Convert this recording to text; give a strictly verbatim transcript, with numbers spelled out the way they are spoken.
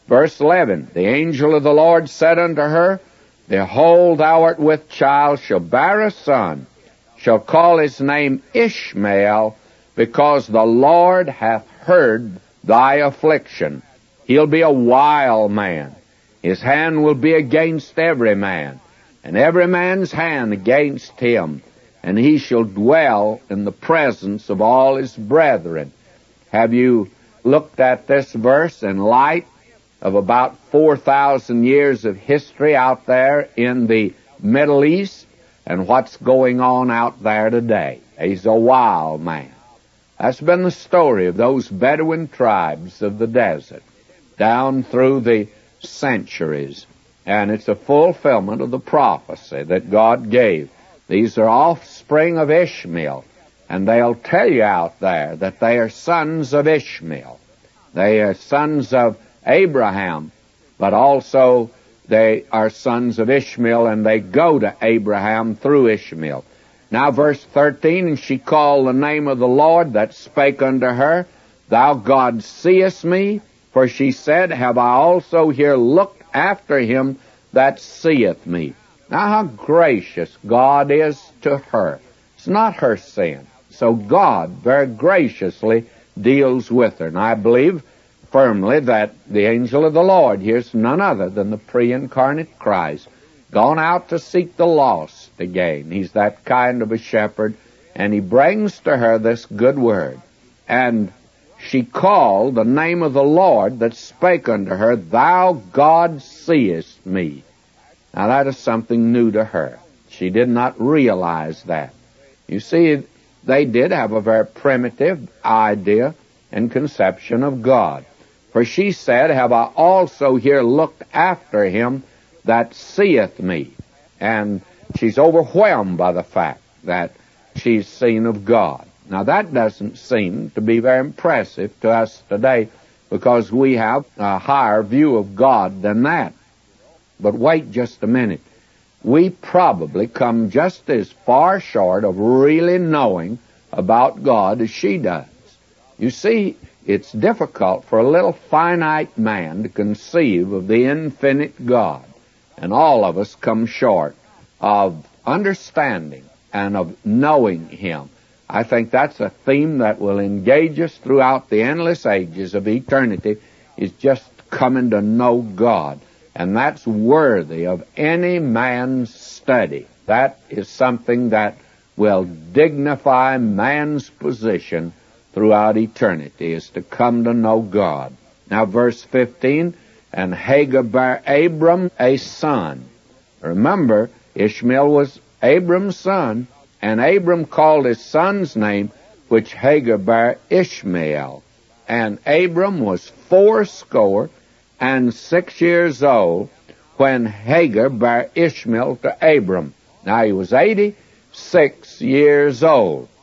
Verse eleven, the angel of the Lord said unto her, Behold, thou art with child, shall bear a son, shall call his name Ishmael, because the Lord hath heard thy affliction. He'll be a wild man. His hand will be against every man, and every man's hand against him, and he shall dwell in the presence of all his brethren. Have you looked at this verse in light of about four thousand years of history out there in the Middle East and what's going on out there today? He's a wild man. That's been the story of those Bedouin tribes of the desert down through the centuries, and it's a fulfillment of the prophecy that God gave. These are offspring of Ishmael, and they'll tell you out there that they are sons of Ishmael. They are sons of Abraham, but also they are sons of Ishmael, and they go to Abraham through Ishmael. Now verse thirteen, and she called the name of the Lord that spake unto her, Thou God seest me, for she said, Have I also here looked after him that seeth me? Now how gracious God is to her. It's not her sin. So God very graciously deals with her. And I believe firmly that the angel of the Lord here's none other than the pre-incarnate Christ, gone out to seek the lost again. He's that kind of a shepherd, and he brings to her this good word. And she called the name of the Lord that spake unto her, Thou God seest me. Now that is something new to her. She did not realize that. You see, they did have a very primitive idea and conception of God. For she said, Have I also here looked after him that seeth me? And she's overwhelmed by the fact that she's seen of God. Now that doesn't seem to be very impressive to us today, because we have a higher view of God than that. But wait just a minute. We probably come just as far short of really knowing about God as she does. You see, it's difficult for a little finite man to conceive of the infinite God. And all of us come short of understanding and of knowing him. I think that's a theme that will engage us throughout the endless ages of eternity, is just coming to know God. And that's worthy of any man's study. That is something that will dignify man's position throughout eternity, is to come to know God. Now verse fifteen, and Hagar bare Abram a son. Remember, Ishmael was Abram's son, and Abram called his son's name, which Hagar bare, Ishmael. And Abram was fourscore and six years old when Hagar bare Ishmael to Abram. Now he was eighty-six years old.